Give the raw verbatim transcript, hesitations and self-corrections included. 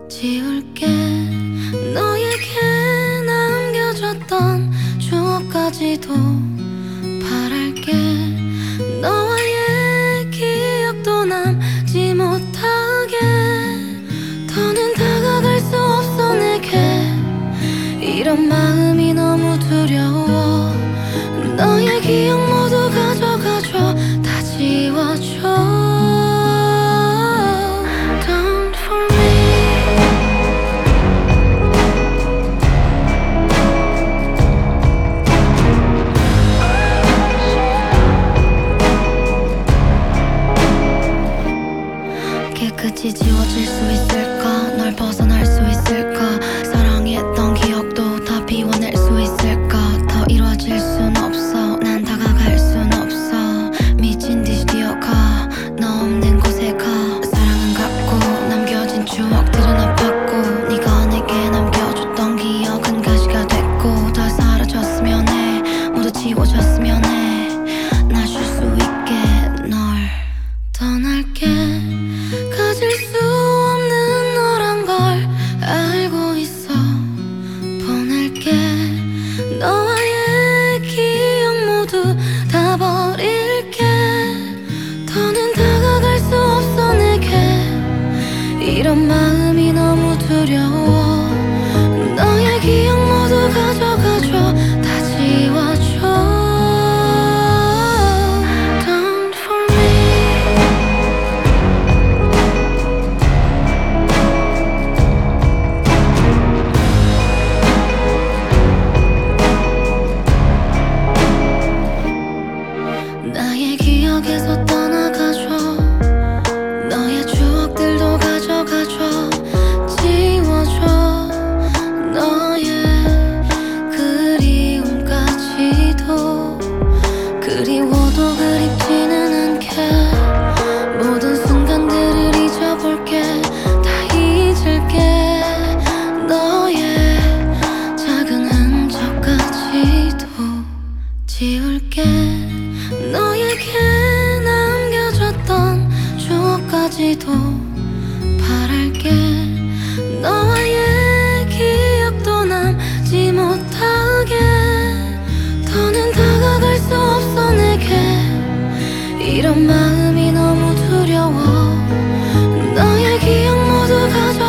지울게 너에게 남겨줬던 추억까지도 바랄게 너와의 기억도 남지 못하게 더는 다가갈 수 없어 내게 이런 마음이 너무 두려워 너의 기억 모두 가져가줘 다 지워줘 깨끗이 지워질 수 있을까 널 벗어날 수 있을까 사랑했던 기억도 다 비워낼 수 있을까 더 이루어질 순 없어 난 다가갈 순 없어 미친 듯이 뛰어가 너 없는 곳에 가 사랑은 갖고 남겨진 추억들은 아팠고 네가 내게 남겨줬던 기억은 가시가 됐고 다 사라졌으면 해 모두 지워졌으면 해 나 쉴 수 있게 널 떠날게 가질 수 없는 너란 걸 알고 있어 보낼게 너와의 기억 모두 다 버릴게 더는 다가갈 수 없어 내게 이런 마음이 너무 두려워 너의 기억 모두 가져가줘 다 지워줘 나의 기억에서 떠나가줘 너의 추억들도 가져가줘 지워줘 너의 그리움까지도 그리워도 그립지는 않게 모든 순간들을 잊어볼게 다 잊을게 너의 작은 흔적까지도 지울게 너에게 남겨줬던 추억까지도 바랄게 너와의 기억도 남지 못하게 더는 다가갈 수 없어 내게 이런 마음이 너무 두려워 너의 기억 모두 가져